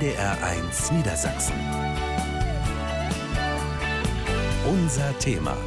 NDR1 Niedersachsen. Unser Thema.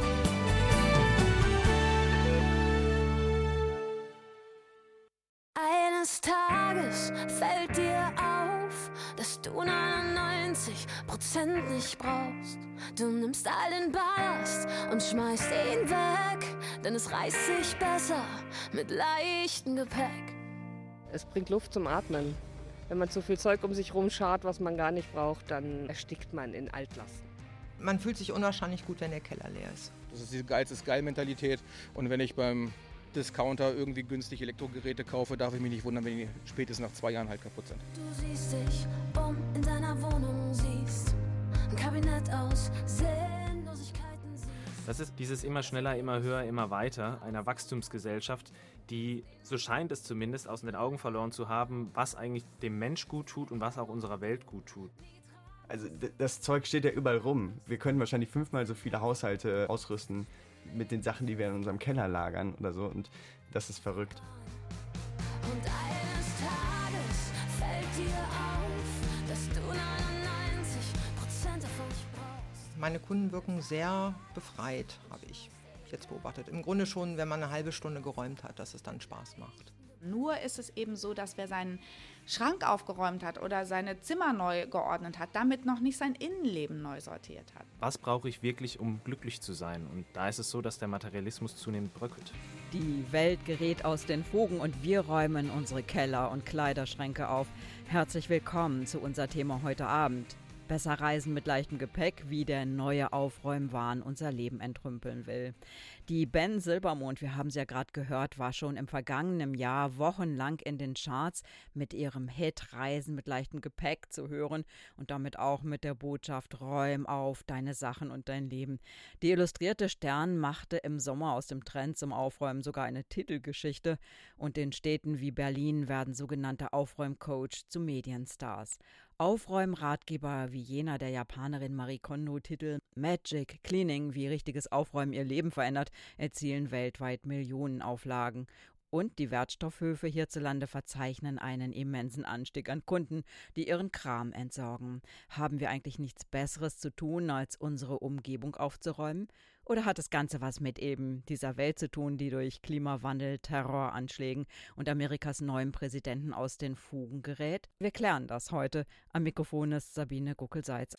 Eines Tages fällt dir auf, dass du 99% nicht brauchst. Du nimmst all den Ballast und schmeißt ihn weg, denn es reißt sich besser mit leichtem Gepäck. Es bringt Luft zum Atmen. Wenn man zu viel Zeug um sich rumschart, was man gar nicht braucht, dann erstickt man in Altlasten. Man fühlt sich unwahrscheinlich gut, wenn der Keller leer ist. Das ist diese Geiz-ist-geil-Mentalität. Und wenn ich beim Discounter irgendwie günstig Elektrogeräte kaufe, darf ich mich nicht wundern, wenn die spätestens nach 2 Jahren halt kaputt sind. Du siehst dich in deiner Wohnung, siehst ein Kabinett aus Sinnlosigkeiten. Das ist dieses immer schneller, immer höher, immer weiter einer Wachstumsgesellschaft, die, so scheint es zumindest, aus den Augen verloren zu haben, was eigentlich dem Mensch gut tut und was auch unserer Welt gut tut. Also das Zeug steht ja überall rum. Wir können wahrscheinlich 5-mal so viele Haushalte ausrüsten mit den Sachen, die wir in unserem Keller lagern oder so. Und das ist verrückt. Und eines Tages fällt dir auf, dass du 99% davon nicht brauchst. Meine Kunden wirken sehr befreit, habe ich jetzt beobachtet. Im Grunde schon, wenn man eine halbe Stunde geräumt hat, dass es dann Spaß macht. Nur ist es eben so, dass wer seinen Schrank aufgeräumt hat oder seine Zimmer neu geordnet hat, damit noch nicht sein Innenleben neu sortiert hat. Was brauche ich wirklich, um glücklich zu sein? Und da ist es so, dass der Materialismus zunehmend bröckelt. Die Welt gerät aus den Fugen und wir räumen unsere Keller und Kleiderschränke auf. Herzlich willkommen zu unser Thema heute Abend. Besser reisen mit leichtem Gepäck, wie der neue Aufräumwahn unser Leben entrümpeln will. Die Ben Silbermond, wir haben sie ja gerade gehört, war schon im vergangenen Jahr wochenlang in den Charts mit ihrem Hit Reisen mit leichtem Gepäck zu hören und damit auch mit der Botschaft Räum auf deine Sachen und dein Leben. Die illustrierte Stern machte im Sommer aus dem Trend zum Aufräumen sogar eine Titelgeschichte und in Städten wie Berlin werden sogenannte Aufräumcoach zu Medienstars. Aufräumratgeber wie jener der Japanerin Marie Kondo-Titel Magic Cleaning, wie richtiges Aufräumen ihr Leben verändert, erzielen weltweit Millionenauflagen. Und die Wertstoffhöfe hierzulande verzeichnen einen immensen Anstieg an Kunden, die ihren Kram entsorgen. Haben wir eigentlich nichts Besseres zu tun, als unsere Umgebung aufzuräumen? Oder hat das Ganze was mit eben dieser Welt zu tun, die durch Klimawandel, Terroranschlägen und Amerikas neuem Präsidenten aus den Fugen gerät? Wir klären das heute. Am Mikrofon ist Sabine Guckel-Seitz.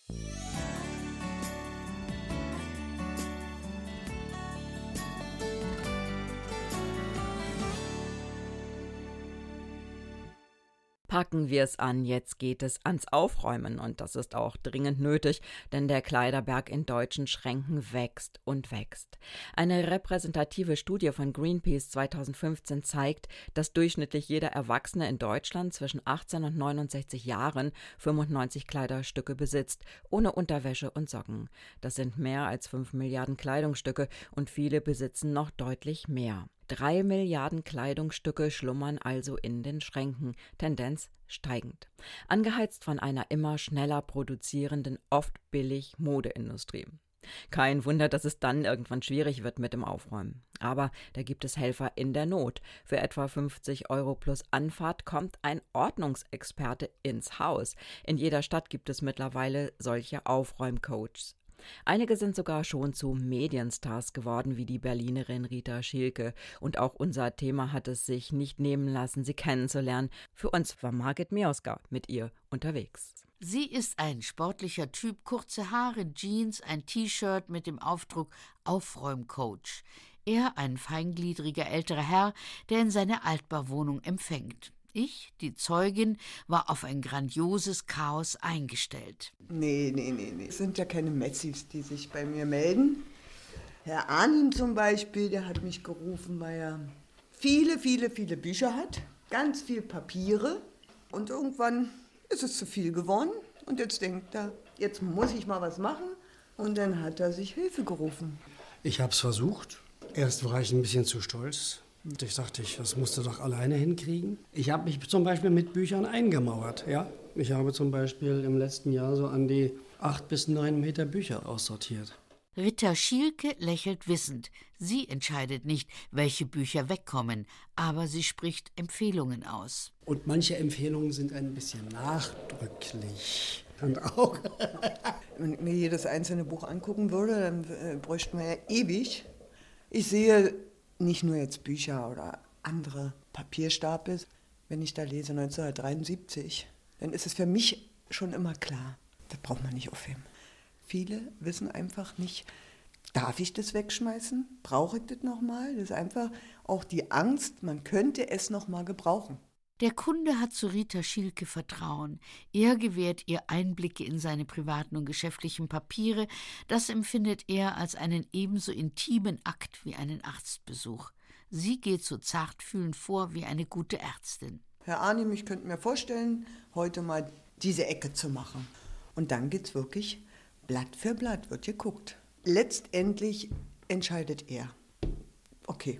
Packen wir es an, jetzt geht es ans Aufräumen und das ist auch dringend nötig, denn der Kleiderberg in deutschen Schränken wächst und wächst. Eine repräsentative Studie von Greenpeace 2015 zeigt, dass durchschnittlich jeder Erwachsene in Deutschland zwischen 18 und 69 Jahren 95 Kleiderstücke besitzt, ohne Unterwäsche und Socken. Das sind mehr als 5 Milliarden Kleidungsstücke und viele besitzen noch deutlich mehr. 3 Milliarden Kleidungsstücke schlummern also in den Schränken, Tendenz steigend. Angeheizt von einer immer schneller produzierenden, oft billig Modeindustrie. Kein Wunder, dass es dann irgendwann schwierig wird mit dem Aufräumen. Aber da gibt es Helfer in der Not. Für etwa 50 € plus Anfahrt kommt ein Ordnungsexperte ins Haus. In jeder Stadt gibt es mittlerweile solche Aufräumcoaches. Einige sind sogar schon zu Medienstars geworden, wie die Berlinerin Rita Schielke. Und auch unser Thema hat es sich nicht nehmen lassen, sie kennenzulernen. Für uns war Margit Mioska mit ihr unterwegs. Sie ist ein sportlicher Typ, kurze Haare, Jeans, ein T-Shirt mit dem Aufdruck Aufräumcoach. Er ein feingliedriger älterer Herr, der in seine Altbauwohnung empfängt. Ich, die Zeugin, war auf ein grandioses Chaos eingestellt. Nee. Es sind ja keine Metzis, die sich bei mir melden. Herr Arnim zum Beispiel, der hat mich gerufen, weil er viele Bücher hat, ganz viel Papiere. Und irgendwann ist es zu viel geworden. Und jetzt denkt er, jetzt muss ich mal was machen. Und dann hat er sich Hilfe gerufen. Ich habe es versucht. Erst war ich ein bisschen zu stolz. Und ich dachte, das musst du doch alleine hinkriegen. Ich habe mich zum Beispiel mit Büchern eingemauert. Ja? Ich habe zum Beispiel im letzten Jahr so an die 8 bis 9 Meter Bücher aussortiert. Rita Schielke lächelt wissend. Sie entscheidet nicht, welche Bücher wegkommen, aber sie spricht Empfehlungen aus. Und manche Empfehlungen sind ein bisschen nachdrücklich. Und auch. Wenn ich mir jedes einzelne Buch angucken würde, dann bräuchten wir ja ewig. Ich sehe nicht nur jetzt Bücher oder andere Papierstapel. Wenn ich da lese 1973, dann ist es für mich schon immer klar, das braucht man nicht aufheben. Viele wissen einfach nicht, darf ich das wegschmeißen? Brauche ich das nochmal? Das ist einfach auch die Angst, man könnte es nochmal gebrauchen. Der Kunde hat zu Rita Schielke Vertrauen. Er gewährt ihr Einblicke in seine privaten und geschäftlichen Papiere. Das empfindet er als einen ebenso intimen Akt wie einen Arztbesuch. Sie geht so zartfühlend vor wie eine gute Ärztin. Herr Arnim, ich könnte mir vorstellen, heute mal diese Ecke zu machen. Und dann geht's wirklich Blatt für Blatt, wird geguckt. Letztendlich entscheidet er. Okay.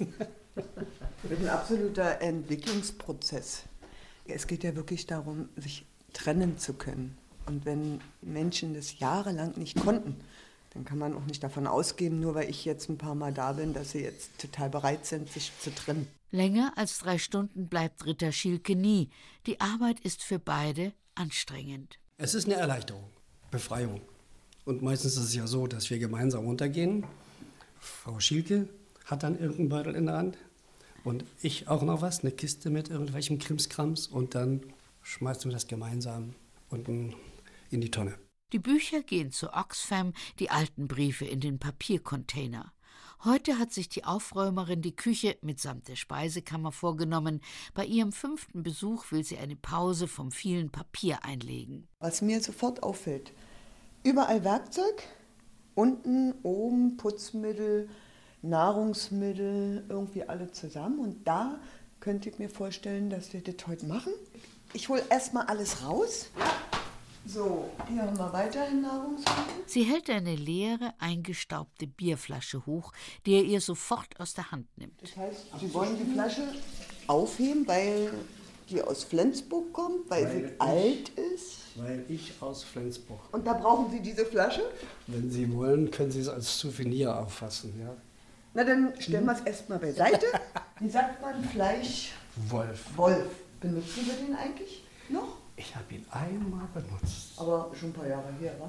Das ist ein absoluter Entwicklungsprozess. Es geht ja wirklich darum, sich trennen zu können. Und wenn Menschen das jahrelang nicht konnten, dann kann man auch nicht davon ausgehen, nur weil ich jetzt ein paar Mal da bin, dass sie jetzt total bereit sind, sich zu trennen. Länger als 3 Stunden bleibt Rita Schielke nie. Die Arbeit ist für beide anstrengend. Es ist eine Erleichterung, Befreiung. Und meistens ist es ja so, dass wir gemeinsam runtergehen. Frau Schielke hat dann irgendeinen Beutel in der Hand und ich auch noch was, eine Kiste mit irgendwelchem Krimskrams und dann schmeißen wir das gemeinsam unten in die Tonne. Die Bücher gehen zu Oxfam, die alten Briefe in den Papiercontainer. Heute hat sich die Aufräumerin die Küche mitsamt der Speisekammer vorgenommen. Bei ihrem 5. Besuch will sie eine Pause vom vielen Papier einlegen. Was mir sofort auffällt, überall Werkzeug, unten, oben Putzmittel, Nahrungsmittel, irgendwie alle zusammen. Und da könnte ich mir vorstellen, dass wir das heute machen. Ich hole erstmal alles raus. So, hier haben wir weiterhin Nahrungsmittel. Sie hält eine leere, eingestaubte Bierflasche hoch, die er ihr sofort aus der Hand nimmt. Das heißt, Sie wollen die Flasche aufheben, weil die aus Flensburg kommt, weil sie alt ist? Weil ich aus Flensburg. Und da brauchen Sie diese Flasche? Wenn Sie wollen, können Sie es als Souvenir auffassen, ja? Na, dann stellen wir es erstmal beiseite. Wie sagt man Fleisch? Wolf. Wolf. Benutzen wir den eigentlich noch? Ich habe ihn einmal benutzt. Aber schon ein paar Jahre her, wa?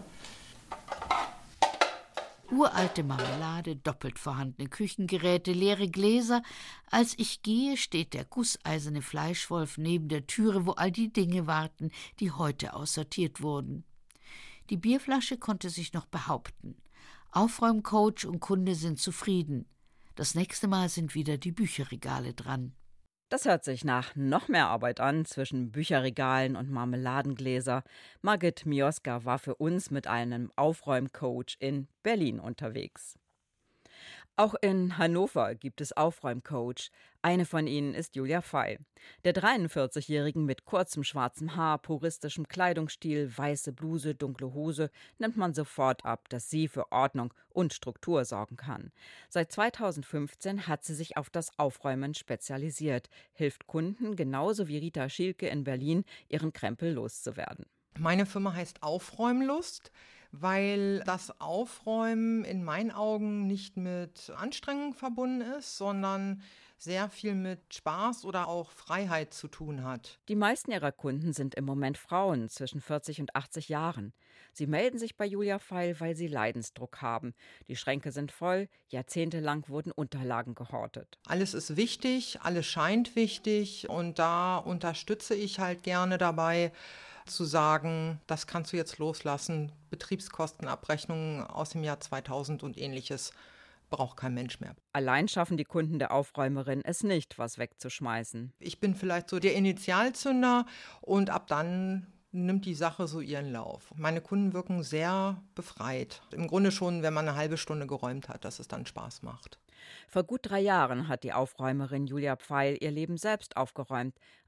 Uralte Marmelade, doppelt vorhandene Küchengeräte, leere Gläser. Als ich gehe, steht der gusseiserne Fleischwolf neben der Türe, wo all die Dinge warten, die heute aussortiert wurden. Die Bierflasche konnte sich noch behaupten. Aufräumcoach und Kunde sind zufrieden. Das nächste Mal sind wieder die Bücherregale dran. Das hört sich nach noch mehr Arbeit an zwischen Bücherregalen und Marmeladengläser. Margit Mioska war für uns mit einem Aufräumcoach in Berlin unterwegs. Auch in Hannover gibt es Aufräumcoach. Eine von ihnen ist Julia Pfeil. Der 43-Jährigen mit kurzem schwarzem Haar, puristischem Kleidungsstil, weiße Bluse, dunkle Hose nimmt man sofort ab, dass sie für Ordnung und Struktur sorgen kann. Seit 2015 hat sie sich auf das Aufräumen spezialisiert, hilft Kunden genauso wie Rita Schielke in Berlin, ihren Krempel loszuwerden. Meine Firma heißt Aufräumlust, weil das Aufräumen in meinen Augen nicht mit Anstrengung verbunden ist, sondern sehr viel mit Spaß oder auch Freiheit zu tun hat. Die meisten ihrer Kunden sind im Moment Frauen zwischen 40 und 80 Jahren. Sie melden sich bei Julia Pfeil, weil sie Leidensdruck haben. Die Schränke sind voll, jahrzehntelang wurden Unterlagen gehortet. Alles ist wichtig, alles scheint wichtig und da unterstütze ich halt gerne dabei, zu sagen, das kannst du jetzt loslassen, Betriebskostenabrechnungen aus dem Jahr 2000 und ähnliches braucht kein Mensch mehr. Allein schaffen die Kunden der Aufräumerin es nicht, was wegzuschmeißen. Ich bin vielleicht so der Initialzünder und ab dann nimmt die Sache so ihren Lauf. Meine Kunden wirken sehr befreit. Im Grunde schon, wenn man eine halbe Stunde geräumt hat, dass es dann Spaß macht. Vor gut 3 Jahren hat die Aufräumerin Julia Pfeil ihr Leben selbst aufgeräumt.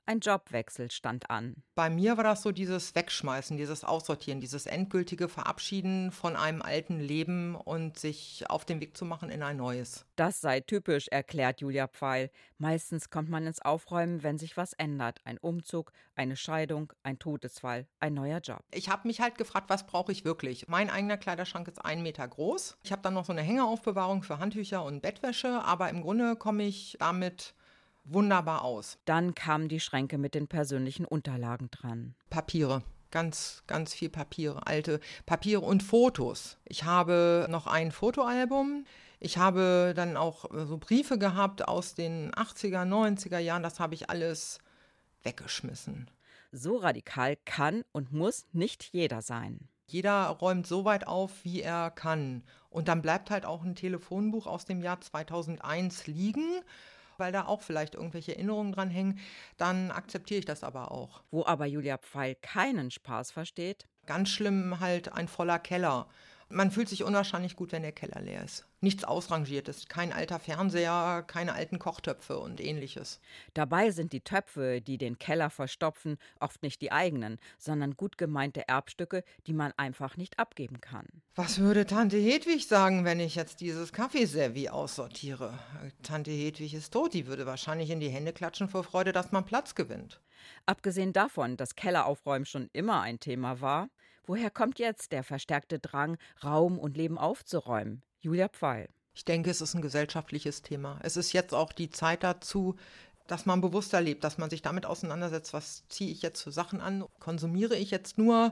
Ein Jobwechsel stand an. Bei mir war das so dieses Wegschmeißen, dieses Aussortieren, dieses endgültige Verabschieden von einem alten Leben und sich auf den Weg zu machen in ein neues. Das sei typisch, erklärt Julia Pfeil. Meistens kommt man ins Aufräumen, wenn sich was ändert. Ein Umzug, eine Scheidung, ein Todesfall, ein neuer Job. Ich habe mich halt gefragt, was brauche ich wirklich? Mein eigener Kleiderschrank ist 1 Meter groß. Ich habe dann noch so eine Hängeraufbewahrung für Handtücher und Bettwäsche, aber im Grunde komme ich damit wunderbar aus. Dann kamen die Schränke mit den persönlichen Unterlagen dran. Papiere. Ganz, ganz viel Papiere, alte Papiere und Fotos. Ich habe noch ein Fotoalbum. Ich habe dann auch so Briefe gehabt aus den 80er, 90er Jahren. Das habe ich alles weggeschmissen. So radikal kann und muss nicht jeder sein. Jeder räumt so weit auf, wie er kann. Und dann bleibt halt auch ein Telefonbuch aus dem Jahr 2001 liegen, weil da auch vielleicht irgendwelche Erinnerungen dran hängen. Dann akzeptiere ich das aber auch. Wo aber Julia Pfeil keinen Spaß versteht? Ganz schlimm halt ein voller Keller. Man fühlt sich unwahrscheinlich gut, wenn der Keller leer ist. Nichts Ausrangiertes, kein alter Fernseher, keine alten Kochtöpfe und ähnliches. Dabei sind die Töpfe, die den Keller verstopfen, oft nicht die eigenen, sondern gut gemeinte Erbstücke, die man einfach nicht abgeben kann. Was würde Tante Hedwig sagen, wenn ich jetzt dieses Kaffeeservie aussortiere? Tante Hedwig ist tot, die würde wahrscheinlich in die Hände klatschen vor Freude, dass man Platz gewinnt. Abgesehen davon, dass Kelleraufräumen schon immer ein Thema war, woher kommt jetzt der verstärkte Drang, Raum und Leben aufzuräumen? Julia Pfeil. Ich denke, es ist ein gesellschaftliches Thema. Es ist jetzt auch die Zeit dazu, dass man bewusster lebt, dass man sich damit auseinandersetzt, was ziehe ich jetzt für Sachen an? Konsumiere ich jetzt nur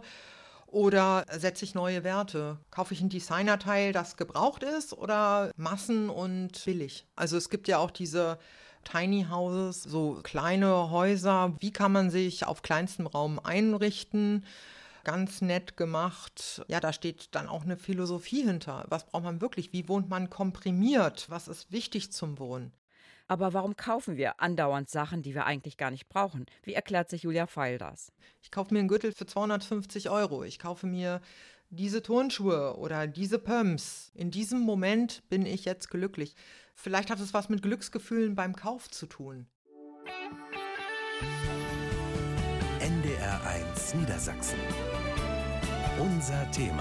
oder setze ich neue Werte? Kaufe ich ein Designerteil, das gebraucht ist oder Massen und billig? Also es gibt ja auch diese Tiny Houses, so kleine Häuser. Wie kann man sich auf kleinstem Raum einrichten? Ganz nett gemacht. Ja, da steht dann auch eine Philosophie hinter. Was braucht man wirklich? Wie wohnt man komprimiert? Was ist wichtig zum Wohnen? Aber warum kaufen wir andauernd Sachen, die wir eigentlich gar nicht brauchen? Wie erklärt sich Julia Pfeil das? Ich kaufe mir einen Gürtel für 250 €. Ich kaufe mir diese Turnschuhe oder diese Pumps. In diesem Moment bin ich jetzt glücklich. Vielleicht hat es was mit Glücksgefühlen beim Kauf zu tun. NDR1 Niedersachsen. Unser Thema.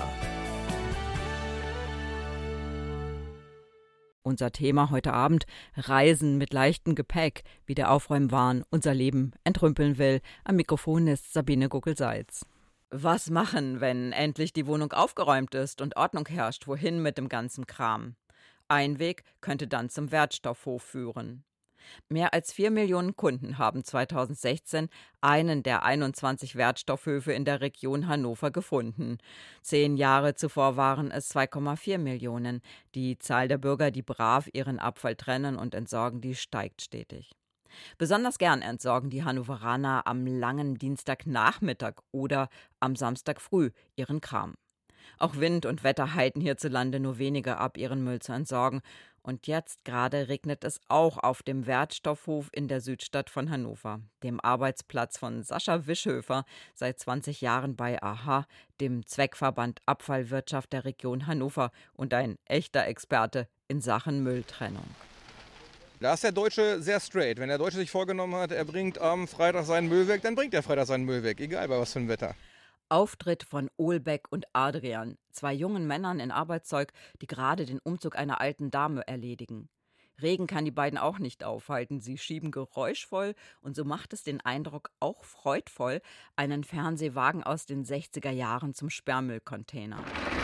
Unser Thema heute Abend: Reisen mit leichtem Gepäck, wie der Aufräumwahn unser Leben entrümpeln will. Am Mikrofon ist Sabine Guckel-Seitz. Was machen, wenn endlich die Wohnung aufgeräumt ist und Ordnung herrscht? Wohin mit dem ganzen Kram? Ein Weg könnte dann zum Wertstoffhof führen. Mehr als 4 Millionen Kunden haben 2016 einen der 21 Wertstoffhöfe in der Region Hannover gefunden. 10 Jahre zuvor waren es 2,4 Millionen. Die Zahl der Bürger, die brav ihren Abfall trennen und entsorgen, die steigt stetig. Besonders gern entsorgen die Hannoveraner am langen Dienstagnachmittag oder am Samstag früh ihren Kram. Auch Wind und Wetter halten hierzulande nur wenige ab, ihren Müll zu entsorgen. Und jetzt gerade regnet es auch auf dem Wertstoffhof in der Südstadt von Hannover, dem Arbeitsplatz von Sascha Wischhöfer, seit 20 Jahren bei AHA, dem Zweckverband Abfallwirtschaft der Region Hannover und ein echter Experte in Sachen Mülltrennung. Da ist der Deutsche sehr straight. Wenn der Deutsche sich vorgenommen hat, er bringt am Freitag seinen Müll weg, dann bringt er Freitag seinen Müll weg, egal bei was für ein Wetter. Auftritt von Olbeck und Adrian, 2 jungen Männern in Arbeitszeug, die gerade den Umzug einer alten Dame erledigen. Regen kann die beiden auch nicht aufhalten. Sie schieben geräuschvoll und so macht es den Eindruck, auch freudvoll, einen Fernsehwagen aus den 60er Jahren zum Sperrmüllcontainer.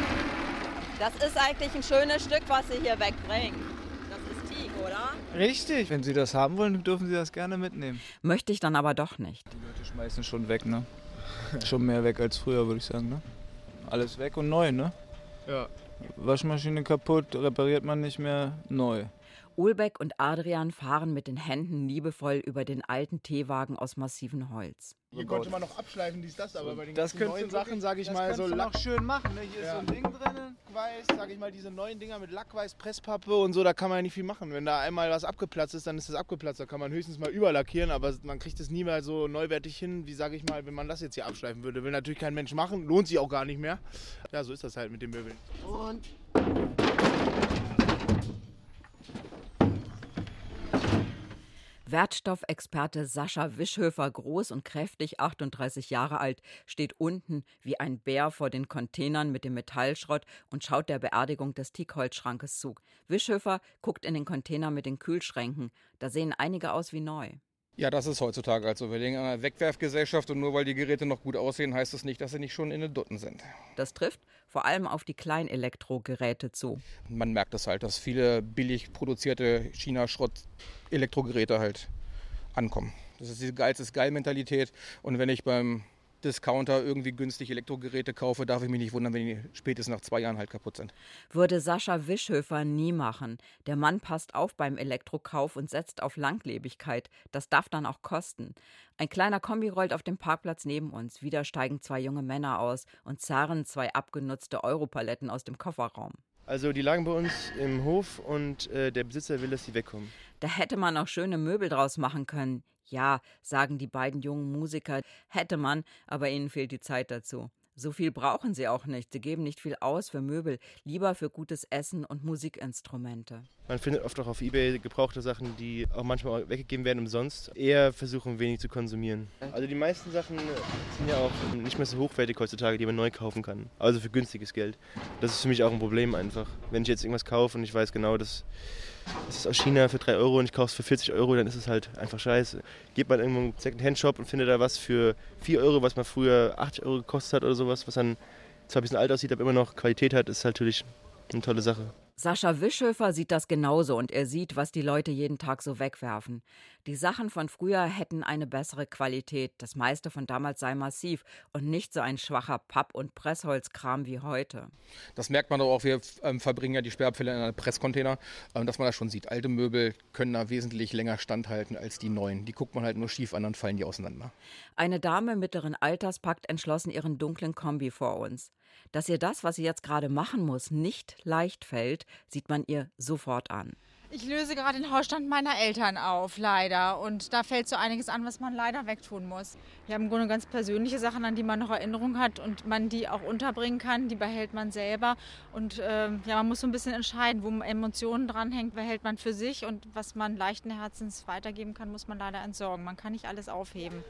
Das ist eigentlich ein schönes Stück, was Sie hier wegbringen. Das ist Teak, oder? Richtig. Wenn Sie das haben wollen, dürfen Sie das gerne mitnehmen. Möchte ich dann aber doch nicht. Die Leute schmeißen schon weg, ne? Schon mehr weg als früher, würde ich sagen, ne? Alles weg und neu, ne? Ja. Waschmaschine kaputt, repariert man nicht mehr, neu. Olbeck und Adrian fahren mit den Händen liebevoll über den alten Teewagen aus massivem Holz. Hier konnte man noch abschleifen, dies, das, aber bei den das neuen Sachen, sage ich mal, so Lack schön machen, ne? Hier ist so ein Ding drin. Lackweiß, sage ich mal, diese neuen Dinger mit Lackweiß, Presspappe und so, da kann man ja nicht viel machen. Wenn da einmal was abgeplatzt ist, dann ist es abgeplatzt. Da kann man höchstens mal überlackieren, aber man kriegt es nie mehr so neuwertig hin, wie, sage ich mal, wenn man das jetzt hier abschleifen würde. Will natürlich kein Mensch machen, lohnt sich auch gar nicht mehr. Ja, so ist das halt mit den Möbeln. Und Wertstoffexperte Sascha Wischhöfer, groß und kräftig, 38 Jahre alt, steht unten wie ein Bär vor den Containern mit dem Metallschrott und schaut der Beerdigung des Teakholzschrankes zu. Wischhöfer guckt in den Container mit den Kühlschränken. Da sehen einige aus wie neu. Ja, das ist heutzutage also. Wir leben in einer Wegwerfgesellschaft und nur weil die Geräte noch gut aussehen, heißt es nicht, dass sie nicht schon in den Dutten sind. Das trifft vor allem auf die Kleinelektrogeräte zu. Man merkt es halt, dass viele billig produzierte China-Schrott-Elektrogeräte halt ankommen. Das ist diese Geiz-ist-geil-Mentalität. Und wenn ich beim Discounter irgendwie günstig Elektrogeräte kaufe, darf ich mich nicht wundern, wenn die spätestens nach 2 Jahren halt kaputt sind. Würde Sascha Wischhöfer nie machen. Der Mann passt auf beim Elektrokauf und setzt auf Langlebigkeit. Das darf dann auch kosten. Ein kleiner Kombi rollt auf dem Parkplatz neben uns. Wieder steigen 2 junge Männer aus und zerren 2 abgenutzte Europaletten aus dem Kofferraum. Also die lagen bei uns im Hof und der Besitzer will, dass die wegkommen. Da hätte man auch schöne Möbel draus machen können. Ja, sagen die beiden jungen Musiker, hätte man, aber ihnen fehlt die Zeit dazu. So viel brauchen sie auch nicht. Sie geben nicht viel aus für Möbel, lieber für gutes Essen und Musikinstrumente. Man findet oft auch auf eBay gebrauchte Sachen, die auch manchmal weggegeben werden umsonst. Eher versuchen, wenig zu konsumieren. Also die meisten Sachen sind ja auch nicht mehr so hochwertig heutzutage, die man neu kaufen kann. Also für günstiges Geld. Das ist für mich auch ein Problem einfach. Wenn ich jetzt irgendwas kaufe und ich weiß genau, das ist aus China für 3 Euro und ich kaufe es für 40 Euro, dann ist es halt einfach scheiße. Geht man irgendwo im Second-Hand-Shop und findet da was für 4 Euro, was man früher 80 Euro gekostet hat oder sowas, was dann zwar ein bisschen alt aussieht, aber immer noch Qualität hat, ist natürlich eine tolle Sache. Sascha Wischhöfer sieht das genauso und er sieht, was die Leute jeden Tag so wegwerfen. Die Sachen von früher hätten eine bessere Qualität. Das meiste von damals sei massiv und nicht so ein schwacher Papp- und Pressholzkram wie heute. Das merkt man doch auch. Wir verbringen ja die Sperrabfälle in einem Presscontainer, dass man das schon sieht. Alte Möbel können da wesentlich länger standhalten als die neuen. Die guckt man halt nur schief an, dann fallen die auseinander. Eine Dame mittleren Alters packt entschlossen ihren dunklen Kombi vor uns. Dass ihr das, was sie jetzt gerade machen muss, nicht leicht fällt, sieht man ihr sofort an. Ich löse gerade den Hausstand meiner Eltern auf, leider. Und da fällt so einiges an, was man leider wegtun muss. Wir haben im Grunde ganz persönliche Sachen, an die man noch Erinnerung hat und man die auch unterbringen kann. Die behält man selber. Und man muss so ein bisschen entscheiden, wo Emotionen dranhängt, behält man für sich. Und was man leichten Herzens weitergeben kann, muss man leider entsorgen. Man kann nicht alles aufheben.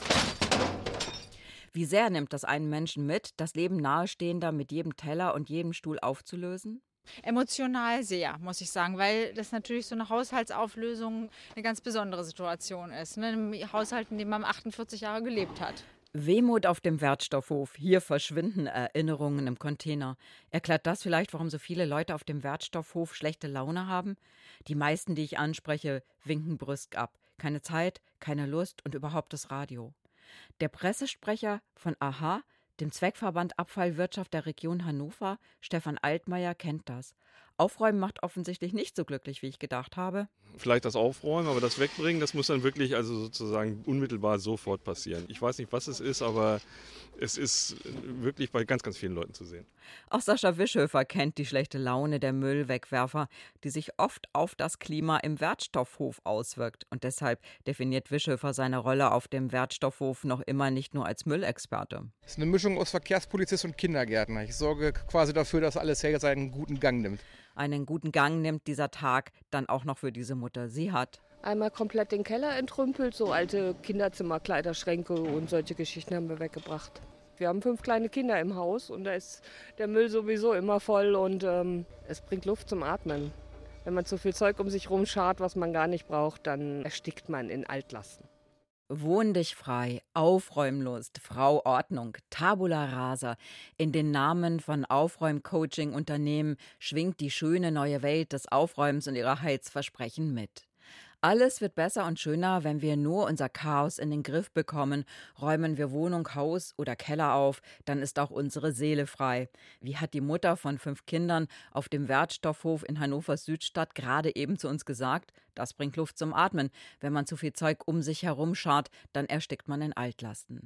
Wie sehr nimmt das einen Menschen mit, das Leben Nahestehender mit jedem Teller und jedem Stuhl aufzulösen? Emotional sehr, muss ich sagen, weil das natürlich so eine Haushaltsauflösung eine ganz besondere Situation ist. Ne? Ein Haushalt, in dem man 48 Jahre gelebt hat. Wehmut auf dem Wertstoffhof. Hier verschwinden Erinnerungen im Container. Erklärt das vielleicht, warum so viele Leute auf dem Wertstoffhof schlechte Laune haben? Die meisten, die ich anspreche, winken brüsk ab. Keine Zeit, keine Lust und überhaupt das Radio. Der Pressesprecher von AHA, dem Zweckverband Abfallwirtschaft der Region Hannover, Stefan Altmaier, kennt das. Aufräumen macht offensichtlich nicht so glücklich, wie ich gedacht habe. Vielleicht das Aufräumen, aber das Wegbringen, das muss dann wirklich also sozusagen unmittelbar sofort passieren. Ich weiß nicht, was es ist, aber es ist wirklich bei ganz, ganz vielen Leuten zu sehen. Auch Sascha Wischhöfer kennt die schlechte Laune der Müllwegwerfer, die sich oft auf das Klima im Wertstoffhof auswirkt. Und deshalb definiert Wischhöfer seine Rolle auf dem Wertstoffhof noch immer nicht nur als Müllexperte. Es ist eine Mischung aus Verkehrspolizist und Kindergärtner. Ich sorge quasi dafür, dass alles hier seinen guten Gang nimmt. Einen guten Gang nimmt dieser Tag dann auch noch für diese Mutter. Sie hat einmal komplett den Keller entrümpelt, so alte Kinderzimmer, Kleiderschränke und solche Geschichten haben wir weggebracht. Wir haben 5 kleine Kinder im Haus und da ist der Müll sowieso immer voll und es bringt Luft zum Atmen. Wenn man zu viel Zeug um sich rumschart, was man gar nicht braucht, dann erstickt man in Altlasten. Wohn dich frei, Aufräumlust, Frau Ordnung, Tabula rasa. In den Namen von Aufräumcoaching-Unternehmen schwingt die schöne neue Welt des Aufräumens und ihrer Heilsversprechen mit. Alles wird besser und schöner, wenn wir nur unser Chaos in den Griff bekommen. Räumen wir Wohnung, Haus oder Keller auf, dann ist auch unsere Seele frei. Wie hat die Mutter von 5 Kindern auf dem Wertstoffhof in Hannovers Südstadt gerade eben zu uns gesagt? Das bringt Luft zum Atmen. Wenn man zu viel Zeug um sich herum schart, dann erstickt man in Altlasten.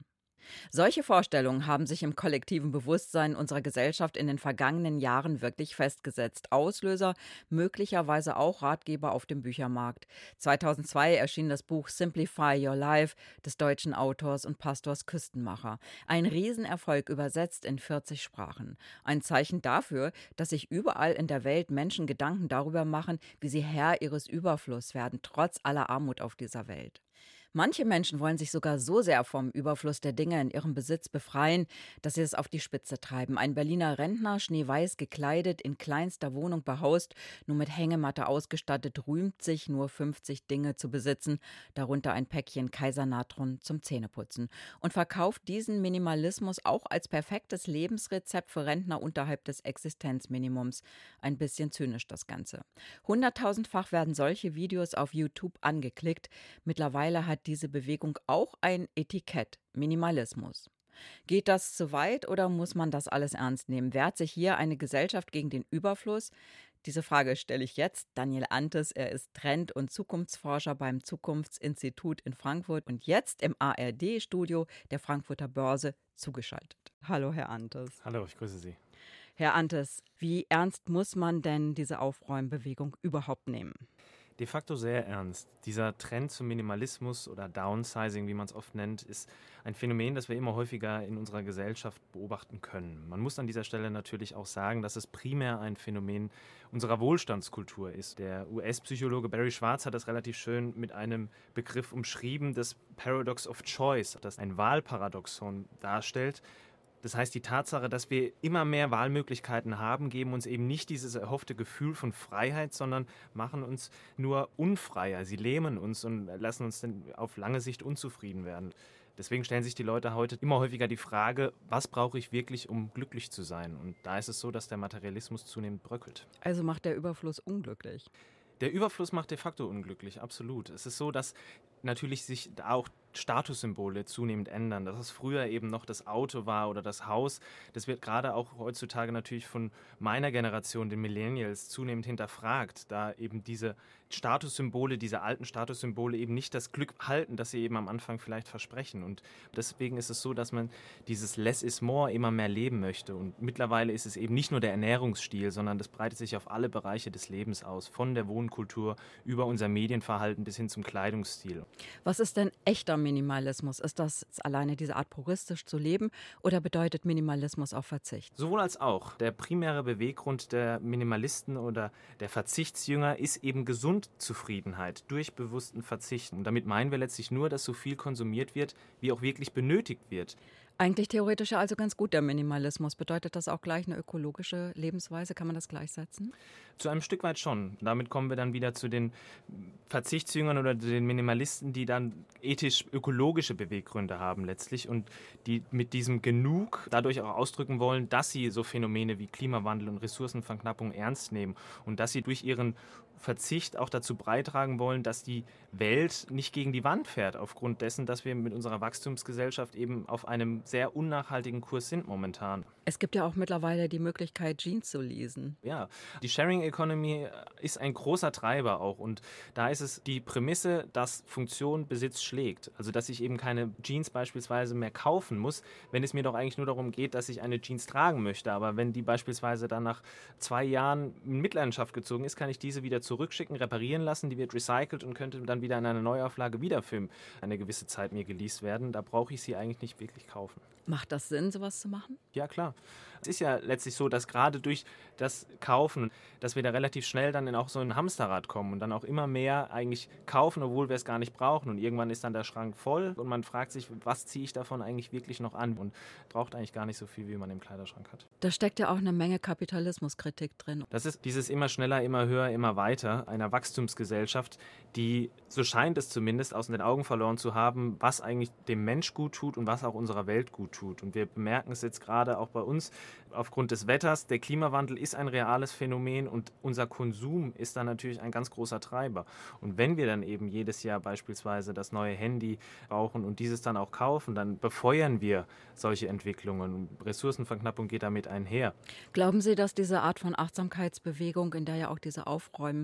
Solche Vorstellungen haben sich im kollektiven Bewusstsein unserer Gesellschaft in den vergangenen Jahren wirklich festgesetzt. Auslöser, möglicherweise auch Ratgeber auf dem Büchermarkt. 2002 erschien das Buch Simplify Your Life des deutschen Autors und Pastors Küstenmacher. Ein Riesenerfolg, übersetzt in 40 Sprachen. Ein Zeichen dafür, dass sich überall in der Welt Menschen Gedanken darüber machen, wie sie Herr ihres Überflusses werden, trotz aller Armut auf dieser Welt. Manche Menschen wollen sich sogar so sehr vom Überfluss der Dinge in ihrem Besitz befreien, dass sie es auf die Spitze treiben. Ein Berliner Rentner, schneeweiß gekleidet, in kleinster Wohnung behaust, nur mit Hängematte ausgestattet, rühmt sich, nur 50 Dinge zu besitzen, darunter ein Päckchen Kaisernatron zum Zähneputzen, und verkauft diesen Minimalismus auch als perfektes Lebensrezept für Rentner unterhalb des Existenzminimums. Ein bisschen zynisch das Ganze. 100.000-fach werden solche Videos auf YouTube angeklickt. Mittlerweile hat diese Bewegung auch ein Etikett: Minimalismus. Geht das zu weit oder muss man das alles ernst nehmen? Wehrt sich hier eine Gesellschaft gegen den Überfluss? Diese Frage stelle ich jetzt Daniel Antes. Er ist Trend- und Zukunftsforscher beim Zukunftsinstitut in Frankfurt und jetzt im ARD-Studio der Frankfurter Börse zugeschaltet. Hallo, Herr Antes. Hallo, ich grüße Sie. Herr Antes, wie ernst muss man denn diese Aufräumbewegung überhaupt nehmen? De facto sehr ernst. Dieser Trend zum Minimalismus oder Downsizing, wie man es oft nennt, ist ein Phänomen, das wir immer häufiger in unserer Gesellschaft beobachten können. Man muss an dieser Stelle natürlich auch sagen, dass es primär ein Phänomen unserer Wohlstandskultur ist. Der US-Psychologe Barry Schwartz hat das relativ schön mit einem Begriff umschrieben, das Paradox of Choice, das ein Wahlparadoxon darstellt. Das heißt, die Tatsache, dass wir immer mehr Wahlmöglichkeiten haben, geben uns eben nicht dieses erhoffte Gefühl von Freiheit, sondern machen uns nur unfreier. Sie lähmen uns und lassen uns dann auf lange Sicht unzufrieden werden. Deswegen stellen sich die Leute heute immer häufiger die Frage, was brauche ich wirklich, um glücklich zu sein? Und da ist es so, dass der Materialismus zunehmend bröckelt. Also macht der Überfluss unglücklich? Der Überfluss macht de facto unglücklich, absolut. Es ist so, dass natürlich sich auch Statussymbole zunehmend ändern. Dass es früher eben noch das Auto war oder das Haus, das wird gerade auch heutzutage natürlich von meiner Generation, den Millennials, zunehmend hinterfragt, da eben diese Statussymbole, diese alten Statussymbole eben nicht das Glück halten, das sie eben am Anfang vielleicht versprechen. Und deswegen ist es so, dass man dieses Less is more immer mehr leben möchte. Und mittlerweile ist es eben nicht nur der Ernährungsstil, sondern das breitet sich auf alle Bereiche des Lebens aus, von der Wohnkultur über unser Medienverhalten bis hin zum Kleidungsstil. Was ist denn echter Minimalismus? Ist das alleine diese Art, puristisch zu leben, oder bedeutet Minimalismus auch Verzicht? Sowohl als auch. Der primäre Beweggrund der Minimalisten oder der Verzichtsjünger ist eben Gesundzufriedenheit durch bewussten Verzichten. Und damit meinen wir letztlich nur, dass so viel konsumiert wird, wie auch wirklich benötigt wird. Eigentlich theoretisch ja also ganz gut, der Minimalismus. Bedeutet das auch gleich eine ökologische Lebensweise? Kann man das gleichsetzen? Zu einem Stück weit schon. Damit kommen wir dann wieder zu den Verzichtsjüngern oder den Minimalisten, die dann ethisch-ökologische Beweggründe haben letztlich und die mit diesem Genug dadurch auch ausdrücken wollen, dass sie so Phänomene wie Klimawandel und Ressourcenverknappung ernst nehmen und dass sie durch ihren Verzicht auch dazu beitragen wollen, dass die Welt nicht gegen die Wand fährt, aufgrund dessen, dass wir mit unserer Wachstumsgesellschaft eben auf einem sehr unnachhaltigen Kurs sind momentan. Es gibt ja auch mittlerweile die Möglichkeit, Jeans zu leasen. Ja, die Sharing Economy ist ein großer Treiber auch und da ist es die Prämisse, dass Funktion Besitz schlägt. Also dass ich eben keine Jeans beispielsweise mehr kaufen muss, wenn es mir doch eigentlich nur darum geht, dass ich eine Jeans tragen möchte. Aber wenn die beispielsweise dann nach 2 Jahren in Mitleidenschaft gezogen ist, kann ich diese wieder zurückschicken, reparieren lassen, die wird recycelt und könnte dann wieder in einer Neuauflage wieder für eine gewisse Zeit mir geleast werden. Da brauche ich sie eigentlich nicht wirklich kaufen. Macht das Sinn, sowas zu machen? Ja, klar. Es ist ja letztlich so, dass gerade durch das Kaufen, dass wir da relativ schnell dann in auch so ein Hamsterrad kommen und dann auch immer mehr eigentlich kaufen, obwohl wir es gar nicht brauchen. Und irgendwann ist dann der Schrank voll und man fragt sich, was ziehe ich davon eigentlich wirklich noch an und braucht eigentlich gar nicht so viel, wie man im Kleiderschrank hat. Da steckt ja auch eine Menge Kapitalismuskritik drin. Das ist dieses immer schneller, immer höher, immer weiter einer Wachstumsgesellschaft, die, so scheint es zumindest, aus den Augen verloren zu haben, was eigentlich dem Mensch gut tut und was auch unserer Welt gut tut. Und wir bemerken es jetzt gerade auch bei uns aufgrund des Wetters. Der Klimawandel ist ein reales Phänomen und unser Konsum ist dann natürlich ein ganz großer Treiber. Und wenn wir dann eben jedes Jahr beispielsweise das neue Handy brauchen und dieses dann auch kaufen, dann befeuern wir solche Entwicklungen. Und Ressourcenverknappung geht damit einher. Glauben Sie, dass diese Art von Achtsamkeitsbewegung, in der ja auch diese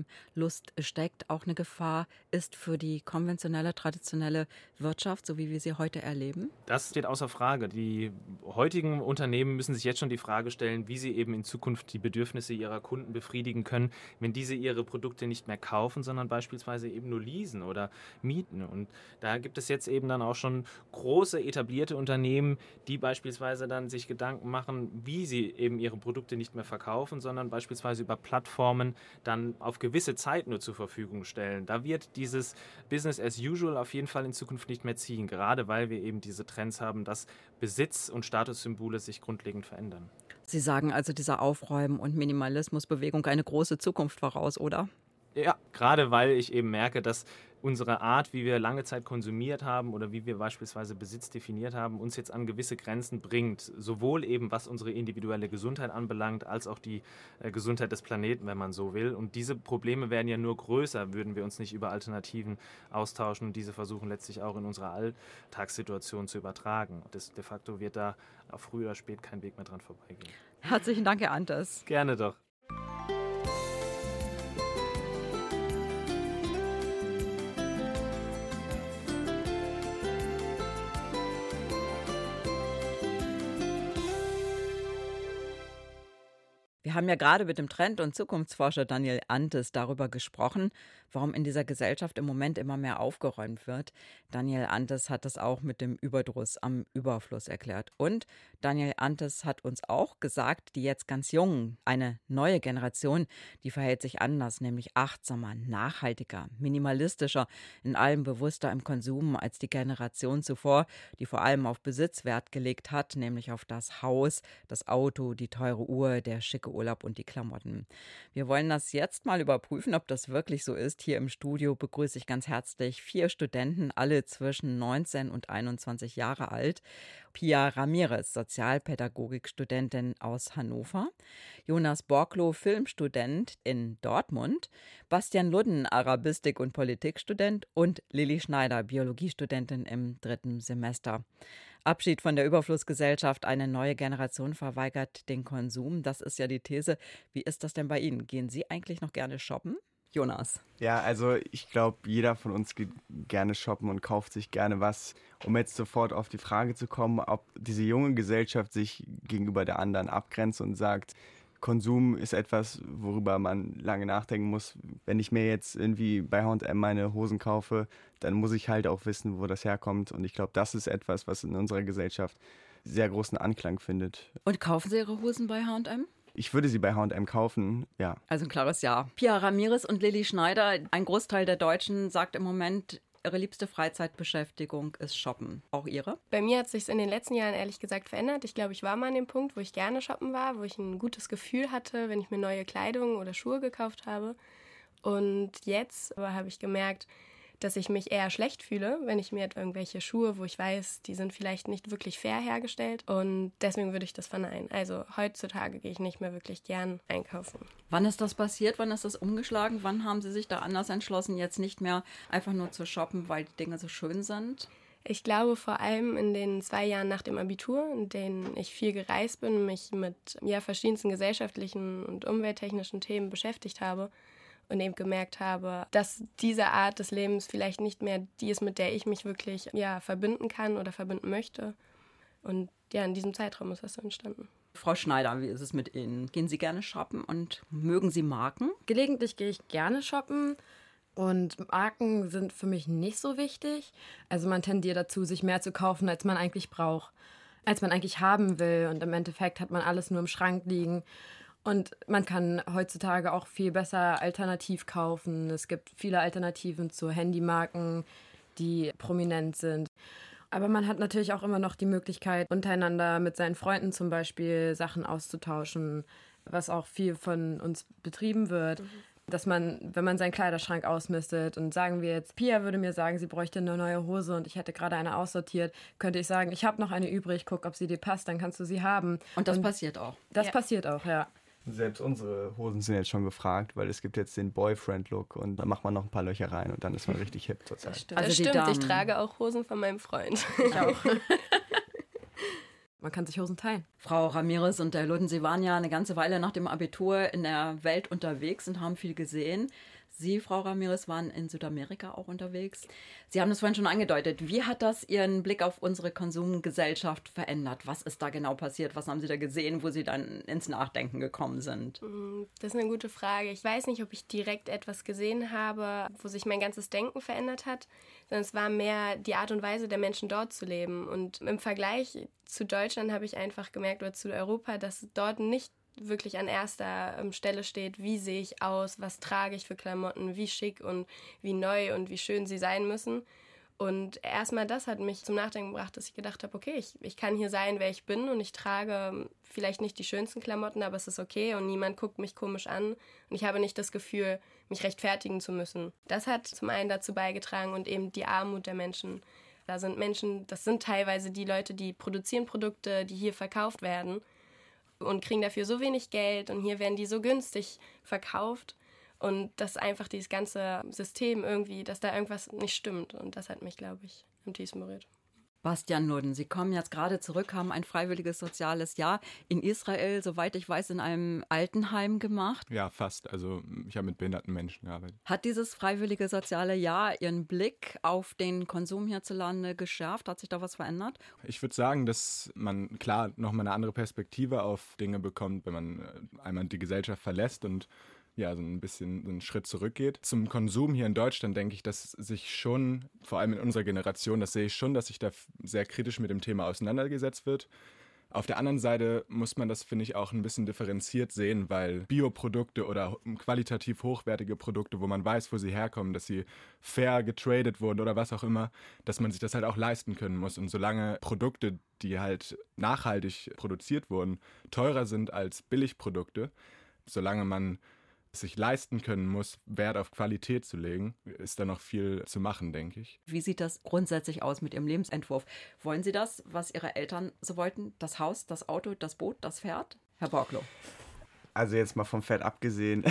Lust steckt, auch eine Gefahr ist für die konventionelle, traditionelle Wirtschaft, so wie wir sie heute erleben? Das steht außer Frage. Die heutigen Unternehmen müssen sich jetzt schon die Frage stellen, wie sie eben in Zukunft die Bedürfnisse ihrer Kunden befriedigen können, wenn diese ihre Produkte nicht mehr kaufen, sondern beispielsweise eben nur leasen oder mieten. Und da gibt es jetzt eben dann auch schon große etablierte Unternehmen, die beispielsweise dann sich Gedanken machen, wie sie eben ihre Produkte nicht mehr verkaufen, sondern beispielsweise über Plattformen dann auf gewisse Zeit nur zur Verfügung stellen. Da wird dieses Business as usual auf jeden Fall in Zukunft nicht mehr ziehen, gerade weil wir eben diese Trends haben, dass Besitz und Statussymbole sich grundlegend verändern. Sie sagen also, dieser Aufräumen- und Minimalismusbewegung eine große Zukunft voraus, oder? Ja, gerade weil ich eben merke, dass unsere Art, wie wir lange Zeit konsumiert haben oder wie wir beispielsweise Besitz definiert haben, uns jetzt an gewisse Grenzen bringt. Sowohl eben was unsere individuelle Gesundheit anbelangt, als auch die Gesundheit des Planeten, wenn man so will. Und diese Probleme werden ja nur größer, würden wir uns nicht über Alternativen austauschen und diese versuchen letztlich auch in unsere Alltagssituation zu übertragen. De facto wird da auch früh oder spät kein Weg mehr dran vorbeigehen. Herzlichen Dank, Herr Antes. Gerne doch. Wir haben ja gerade mit dem Trend- und Zukunftsforscher Daniel Antes darüber gesprochen, warum in dieser Gesellschaft im Moment immer mehr aufgeräumt wird. Daniel Antes hat das auch mit dem Überdruss am Überfluss erklärt. Und Daniel Antes hat uns auch gesagt, die jetzt ganz Jungen, eine neue Generation, die verhält sich anders, nämlich achtsamer, nachhaltiger, minimalistischer, in allem bewusster im Konsum als die Generation zuvor, die vor allem auf Besitz Wert gelegt hat, nämlich auf das Haus, das Auto, die teure Uhr, der schicke Urlaub und die Klamotten. Wir wollen das jetzt mal überprüfen, ob das wirklich so ist. Hier im Studio begrüße ich ganz herzlich 4 Studenten, alle zwischen 19 und 21 Jahre alt. Pia Ramirez, Sozialpädagogikstudentin aus Hannover. Jonas Borklow, Filmstudent in Dortmund. Bastian Ludden, Arabistik- und Politikstudent. Und Lilly Schneider, Biologiestudentin im 3. Semester. Abschied von der Überflussgesellschaft, eine neue Generation verweigert den Konsum. Das ist ja die These. Wie ist das denn bei Ihnen? Gehen Sie eigentlich noch gerne shoppen? Jonas. Ja, also ich glaube, jeder von uns geht gerne shoppen und kauft sich gerne was. Um jetzt sofort auf die Frage zu kommen, ob diese junge Gesellschaft sich gegenüber der anderen abgrenzt und sagt, Konsum ist etwas, worüber man lange nachdenken muss. Wenn ich mir jetzt irgendwie bei H&M meine Hosen kaufe, dann muss ich halt auch wissen, wo das herkommt. Und ich glaube, das ist etwas, was in unserer Gesellschaft sehr großen Anklang findet. Und kaufen Sie Ihre Hosen bei H&M? Ich würde sie bei H&M kaufen, ja. Also ein klares Ja. Pia Ramirez und Lilly Schneider, ein Großteil der Deutschen sagt im Moment, ihre liebste Freizeitbeschäftigung ist Shoppen. Auch Ihre? Bei mir hat es sich in den letzten Jahren ehrlich gesagt verändert. Ich glaube, ich war mal an dem Punkt, wo ich gerne shoppen war, wo ich ein gutes Gefühl hatte, wenn ich mir neue Kleidung oder Schuhe gekauft habe. Und jetzt aber habe ich gemerkt, dass ich mich eher schlecht fühle, wenn ich mir irgendwelche Schuhe, wo ich weiß, die sind vielleicht nicht wirklich fair hergestellt. Und deswegen würde ich das verneinen. Also heutzutage gehe ich nicht mehr wirklich gern einkaufen. Wann ist das passiert? Wann ist das umgeschlagen? Wann haben Sie sich da anders entschlossen, jetzt nicht mehr einfach nur zu shoppen, weil die Dinge so schön sind? Ich glaube vor allem in den 2 Jahren nach dem Abitur, in denen ich viel gereist bin, mich mit verschiedensten gesellschaftlichen und umwelttechnischen Themen beschäftigt habe. Und eben gemerkt habe, dass diese Art des Lebens vielleicht nicht mehr die ist, mit der ich mich wirklich verbinden kann oder verbinden möchte. Und ja, in diesem Zeitraum ist das so entstanden. Frau Schneider, wie ist es mit Ihnen? Gehen Sie gerne shoppen und mögen Sie Marken? Gelegentlich gehe ich gerne shoppen und Marken sind für mich nicht so wichtig. Also man tendiert dazu, sich mehr zu kaufen, als man eigentlich braucht, als man eigentlich haben will. Und im Endeffekt hat man alles nur im Schrank liegen. Und man kann heutzutage auch viel besser alternativ kaufen. Es gibt viele Alternativen zu Handymarken, die prominent sind. Aber man hat natürlich auch immer noch die Möglichkeit, untereinander mit seinen Freunden zum Beispiel Sachen auszutauschen, was auch viel von uns betrieben wird. Dass man, wenn man seinen Kleiderschrank ausmistet und sagen wir jetzt, Pia würde mir sagen, sie bräuchte eine neue Hose und ich hätte gerade eine aussortiert, könnte ich sagen, ich habe noch eine übrig, guck, ob sie dir passt, dann kannst du sie haben. Und das passiert auch. Das passiert auch, ja. Selbst unsere Hosen sind jetzt schon gefragt, weil es gibt jetzt den Boyfriend-Look und da macht man noch ein paar Löcher rein und dann ist man richtig hip zurzeit. Das stimmt, ich trage auch Hosen von meinem Freund. Ich auch. Man kann sich Hosen teilen. Frau Ramirez und der Ludden, Sie waren ja eine ganze Weile nach dem Abitur in der Welt unterwegs und haben viel gesehen. Sie, Frau Ramirez, waren in Südamerika auch unterwegs. Sie haben es vorhin schon angedeutet. Wie hat das Ihren Blick auf unsere Konsumgesellschaft verändert? Was ist da genau passiert? Was haben Sie da gesehen, wo Sie dann ins Nachdenken gekommen sind? Das ist eine gute Frage. Ich weiß nicht, ob ich direkt etwas gesehen habe, wo sich mein ganzes Denken verändert hat, sondern es war mehr die Art und Weise der Menschen dort zu leben. Und im Vergleich zu Deutschland habe ich einfach gemerkt, oder zu Europa, dass dort nicht wirklich an erster Stelle steht, wie sehe ich aus, was trage ich für Klamotten, wie schick und wie neu und wie schön sie sein müssen. Und erstmal das hat mich zum Nachdenken gebracht, dass ich gedacht habe, okay, ich kann hier sein, wer ich bin und ich trage vielleicht nicht die schönsten Klamotten, aber es ist okay und niemand guckt mich komisch an und ich habe nicht das Gefühl, mich rechtfertigen zu müssen. Das hat zum einen dazu beigetragen und eben die Armut der Menschen. Da sind Menschen, das sind teilweise die Leute, die produzieren Produkte, die hier verkauft werden und kriegen dafür so wenig Geld und hier werden die so günstig verkauft und dass einfach dieses ganze System irgendwie, dass da irgendwas nicht stimmt und das hat mich, glaube ich, am tiefsten berührt. Bastian Ludden, Sie kommen jetzt gerade zurück, haben ein freiwilliges soziales Jahr in Israel, soweit ich weiß, in einem Altenheim gemacht. Ja, fast. Also ich habe mit behinderten Menschen gearbeitet. Hat dieses freiwillige soziale Jahr Ihren Blick auf den Konsum hierzulande geschärft? Hat sich da was verändert? Ich würde sagen, dass man klar nochmal eine andere Perspektive auf Dinge bekommt, wenn man einmal die Gesellschaft verlässt und ja, so ein bisschen einen Schritt zurückgeht. Zum Konsum hier in Deutschland denke ich, dass sich schon, vor allem in unserer Generation, das sehe ich schon, dass sich da sehr kritisch mit dem Thema auseinandergesetzt wird. Auf der anderen Seite muss man das, finde ich, auch ein bisschen differenziert sehen, weil Bioprodukte oder qualitativ hochwertige Produkte, wo man weiß, wo sie herkommen, dass sie fair getradet wurden oder was auch immer, dass man sich das halt auch leisten können muss. Und solange Produkte, die halt nachhaltig produziert wurden, teurer sind als Billigprodukte, solange man sich leisten können muss, Wert auf Qualität zu legen, ist da noch viel zu machen, denke ich. Wie sieht das grundsätzlich aus mit Ihrem Lebensentwurf? Wollen Sie das, was Ihre Eltern so wollten? Das Haus, das Auto, das Boot, das Pferd? Herr Borglow. Also jetzt mal vom Pferd abgesehen.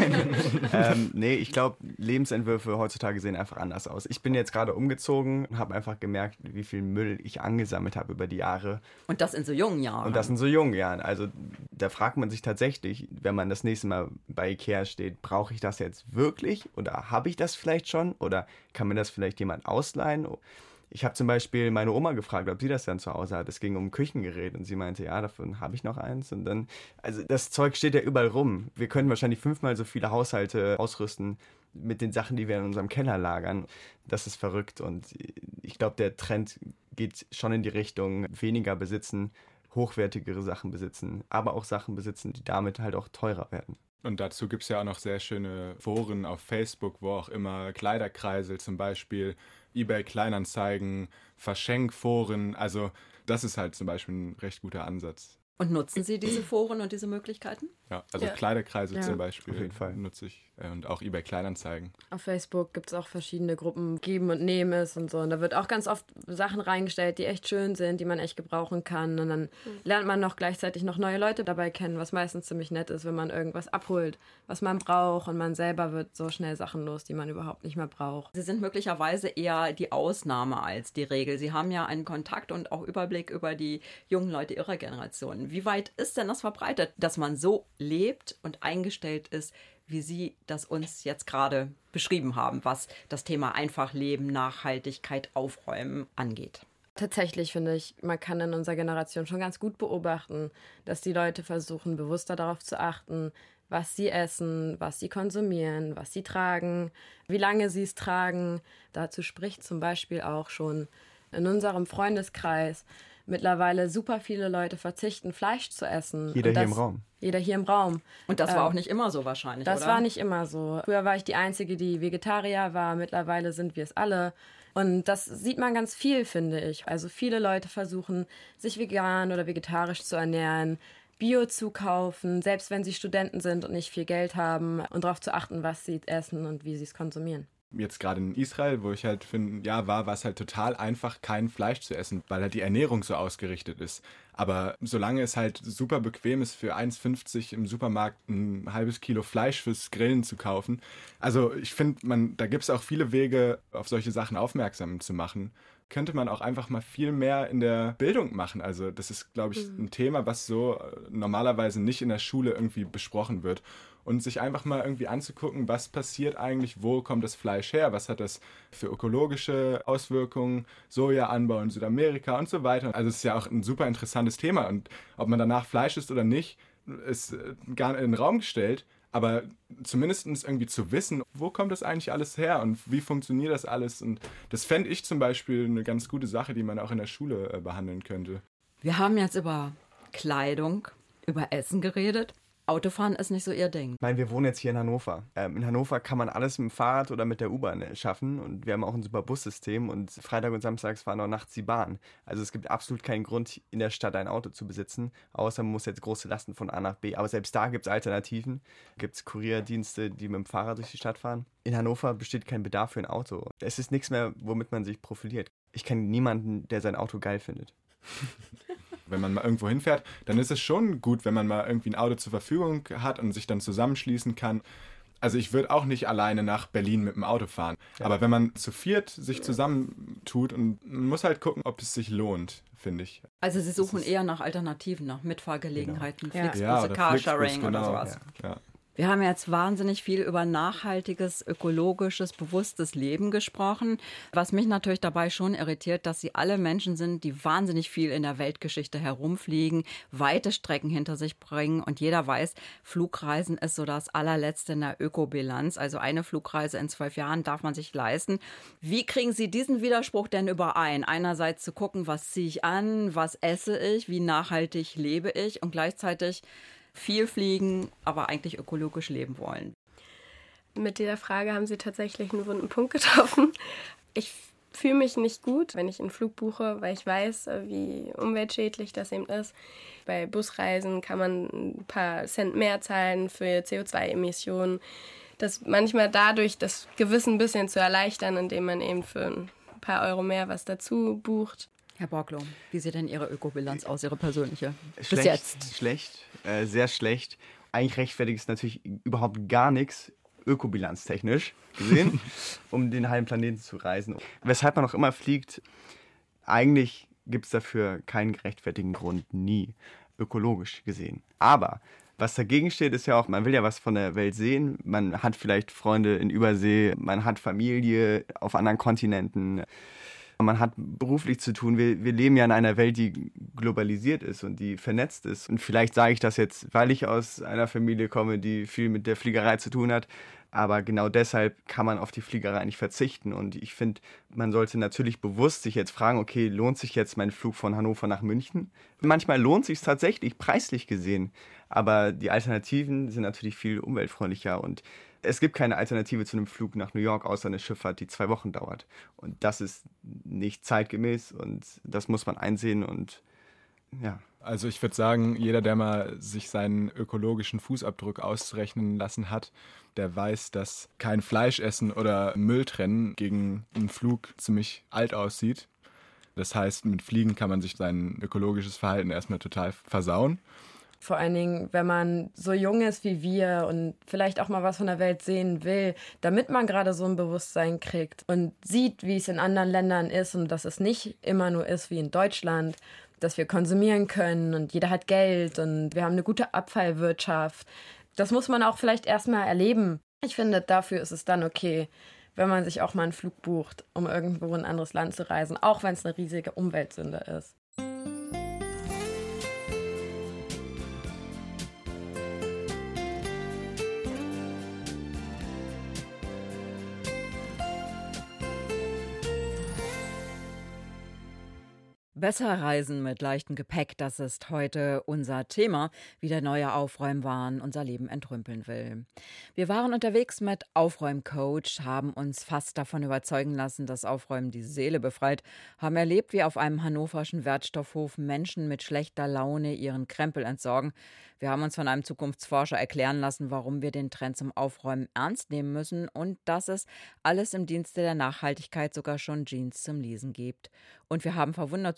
Nee, ich glaube, Lebensentwürfe heutzutage sehen einfach anders aus. Ich bin jetzt gerade umgezogen und habe einfach gemerkt, wie viel Müll ich angesammelt habe über die Jahre. Und das in so jungen Jahren. Und das in so jungen Jahren. Also da fragt man sich tatsächlich, wenn man das nächste Mal bei Ikea steht, brauche ich das jetzt wirklich? Oder habe ich das vielleicht schon? Oder kann mir das vielleicht jemand ausleihen? Ich habe zum Beispiel meine Oma gefragt, ob sie das dann zu Hause hat. Es ging um ein Küchengerät und sie meinte, ja, davon habe ich noch eins. Und dann, also das Zeug steht ja überall rum. Wir können wahrscheinlich 5-mal so viele Haushalte ausrüsten mit den Sachen, die wir in unserem Keller lagern. Das ist verrückt und ich glaube, der Trend geht schon in die Richtung, weniger besitzen, hochwertigere Sachen besitzen, aber auch Sachen besitzen, die damit halt auch teurer werden. Und dazu gibt es ja auch noch sehr schöne Foren auf Facebook, wo auch immer Kleiderkreisel zum Beispiel, eBay Kleinanzeigen, Verschenkforen, also das ist halt zum Beispiel ein recht guter Ansatz. Und nutzen Sie diese Foren und diese Möglichkeiten? Ja, also Kleiderkreise zum Beispiel auf jeden Fall nutze ich und auch eBay Kleinanzeigen. Auf Facebook gibt es auch verschiedene Gruppen, Geben und Nehmen ist und so. Und da wird auch ganz oft Sachen reingestellt, die echt schön sind, die man echt gebrauchen kann. Und dann lernt man noch gleichzeitig noch neue Leute dabei kennen, was meistens ziemlich nett ist, wenn man irgendwas abholt, was man braucht. Und man selber wird so schnell Sachen los, die man überhaupt nicht mehr braucht. Sie sind möglicherweise eher die Ausnahme als die Regel. Sie haben ja einen Kontakt und auch Überblick über die jungen Leute Ihrer Generation. Wie weit ist denn das verbreitet, dass man so lebt und eingestellt ist, wie Sie das uns jetzt gerade beschrieben haben, was das Thema Einfachleben, Nachhaltigkeit, Aufräumen angeht? Tatsächlich finde ich, man kann in unserer Generation schon ganz gut beobachten, dass die Leute versuchen, bewusster darauf zu achten, was sie essen, was sie konsumieren, was sie tragen, wie lange sie es tragen. Dazu spricht zum Beispiel auch schon in unserem Freundeskreis mittlerweile super viele Leute verzichten, Fleisch zu essen. Jeder hier im Raum. Jeder hier im Raum. Und das war auch nicht immer so wahrscheinlich, das oder? Das war nicht immer so. Früher war ich die Einzige, die Vegetarier war. Mittlerweile sind wir es alle. Und das sieht man ganz viel, finde ich. Also viele Leute versuchen, sich vegan oder vegetarisch zu ernähren, Bio zu kaufen, selbst wenn sie Studenten sind und nicht viel Geld haben und darauf zu achten, was sie essen und wie sie es konsumieren. Jetzt gerade in Israel, wo ich halt finde, ja, war es halt total einfach, kein Fleisch zu essen, weil halt die Ernährung so ausgerichtet ist. Aber solange es halt super bequem ist, für 1,50 im Supermarkt ein halbes Kilo Fleisch fürs Grillen zu kaufen. Also ich finde, da gibt es auch viele Wege, auf solche Sachen aufmerksam zu machen. könnte man auch einfach mal viel mehr in der Bildung machen. Also das ist, glaube ich, ein Thema, was so normalerweise nicht in der Schule irgendwie besprochen wird. Und sich einfach mal irgendwie anzugucken, was passiert eigentlich, wo kommt das Fleisch her, was hat das für ökologische Auswirkungen, Sojaanbau in Südamerika und so weiter. Also es ist ja auch ein super interessantes Thema und ob man danach Fleisch isst oder nicht, ist gar nicht in den Raum gestellt, aber zumindest irgendwie zu wissen, wo kommt das eigentlich alles her und wie funktioniert das alles, und das fände ich zum Beispiel eine ganz gute Sache, die man auch in der Schule behandeln könnte. Wir haben jetzt über Kleidung, über Essen geredet. Autofahren ist nicht so Ihr Ding. Ich meine, wir wohnen jetzt hier in Hannover. In Hannover kann man alles mit dem Fahrrad oder mit der U-Bahn schaffen und wir haben auch ein super Bussystem und Freitag und Samstags fahren auch nachts die Bahn. Also es gibt absolut keinen Grund, in der Stadt ein Auto zu besitzen, außer man muss jetzt große Lasten von A nach B. Aber selbst da gibt es Alternativen. Gibt es Kurierdienste, die mit dem Fahrrad durch die Stadt fahren. In Hannover besteht kein Bedarf für ein Auto. Es ist nichts mehr, womit man sich profiliert. Ich kenne niemanden, der sein Auto geil findet. Wenn man mal irgendwo hinfährt, dann ist es schon gut, wenn man mal irgendwie ein Auto zur Verfügung hat und sich dann zusammenschließen kann. Also ich würde auch nicht alleine nach Berlin mit dem Auto fahren. Ja. Aber wenn man zu viert sich zusammentut, und man muss halt gucken, ob es sich lohnt, finde ich. Also Sie suchen eher nach Alternativen, nach Mitfahrgelegenheiten, genau. Flixbusse, oder Carsharing Flixbus, oder genau. sowas. Ja. Wir haben jetzt wahnsinnig viel über nachhaltiges, ökologisches, bewusstes Leben gesprochen. Was mich natürlich dabei schon irritiert, dass Sie alle Menschen sind, die wahnsinnig viel in der Weltgeschichte herumfliegen, weite Strecken hinter sich bringen. Und jeder weiß, Flugreisen ist so das allerletzte in der Ökobilanz. Also eine Flugreise in 12 Jahren darf man sich leisten. Wie kriegen Sie diesen Widerspruch denn überein? Einerseits zu gucken, was ziehe ich an, was esse ich, wie nachhaltig lebe ich, und gleichzeitig viel fliegen, aber eigentlich ökologisch leben wollen. Mit dieser Frage haben Sie tatsächlich einen wunden Punkt getroffen. Ich fühle mich nicht gut, wenn ich einen Flug buche, weil ich weiß, wie umweltschädlich das eben ist. Bei Busreisen kann man ein paar Cent mehr zahlen für CO2-Emissionen. Das manchmal dadurch das Gewissen ein bisschen zu erleichtern, indem man eben für ein paar Euro mehr was dazu bucht. Herr Borglow, wie sieht denn Ihre Ökobilanz aus, Ihre persönliche? Schlecht, bis jetzt? Schlecht, sehr schlecht. Eigentlich rechtfertigt es natürlich überhaupt gar nichts, ökobilanztechnisch gesehen, um den halben Planeten zu reisen. Weshalb man auch immer fliegt, eigentlich gibt es dafür keinen gerechtfertigten Grund, nie, ökologisch gesehen. Aber was dagegen steht, ist ja auch, man will ja was von der Welt sehen. Man hat vielleicht Freunde in Übersee, man hat Familie auf anderen Kontinenten. Man hat beruflich zu tun. Wir leben ja in einer Welt, die globalisiert ist und die vernetzt ist. Und vielleicht sage ich das jetzt, weil ich aus einer Familie komme, die viel mit der Fliegerei zu tun hat. Aber genau deshalb kann man auf die Fliegerei nicht verzichten. Und ich finde, man sollte natürlich bewusst sich jetzt fragen, okay, lohnt sich jetzt mein Flug von Hannover nach München? Manchmal lohnt sich es tatsächlich, preislich gesehen. Aber die Alternativen sind natürlich viel umweltfreundlicher. Und es gibt keine Alternative zu einem Flug nach New York, außer eine Schifffahrt, die 2 Wochen dauert. Und das ist nicht zeitgemäß und das muss man einsehen und ja. Also ich würde sagen, jeder, der mal sich seinen ökologischen Fußabdruck ausrechnen lassen hat, der weiß, dass kein Fleischessen oder Müll trennen gegen einen Flug ziemlich alt aussieht. Das heißt, mit Fliegen kann man sich sein ökologisches Verhalten erstmal total versauen. Vor allen Dingen, wenn man so jung ist wie wir und vielleicht auch mal was von der Welt sehen will, damit man gerade so ein Bewusstsein kriegt und sieht, wie es in anderen Ländern ist und dass es nicht immer nur ist wie in Deutschland, dass wir konsumieren können und jeder hat Geld und wir haben eine gute Abfallwirtschaft. Das muss man auch vielleicht erstmal erleben. Ich finde, dafür ist es dann okay, wenn man sich auch mal einen Flug bucht, um irgendwo in ein anderes Land zu reisen, auch wenn es eine riesige Umweltsünde ist. Besser reisen mit leichtem Gepäck, das ist heute unser Thema, wie der neue Aufräumwahn unser Leben entrümpeln will. Wir waren unterwegs mit Aufräumcoach, haben uns fast davon überzeugen lassen, dass Aufräumen die Seele befreit, haben erlebt, wie auf einem hannoverschen Wertstoffhof Menschen mit schlechter Laune ihren Krempel entsorgen. Wir haben uns von einem Zukunftsforscher erklären lassen, warum wir den Trend zum Aufräumen ernst nehmen müssen und dass es alles im Dienste der Nachhaltigkeit sogar schon Jeans zum Lesen gibt. Und wir haben verwundert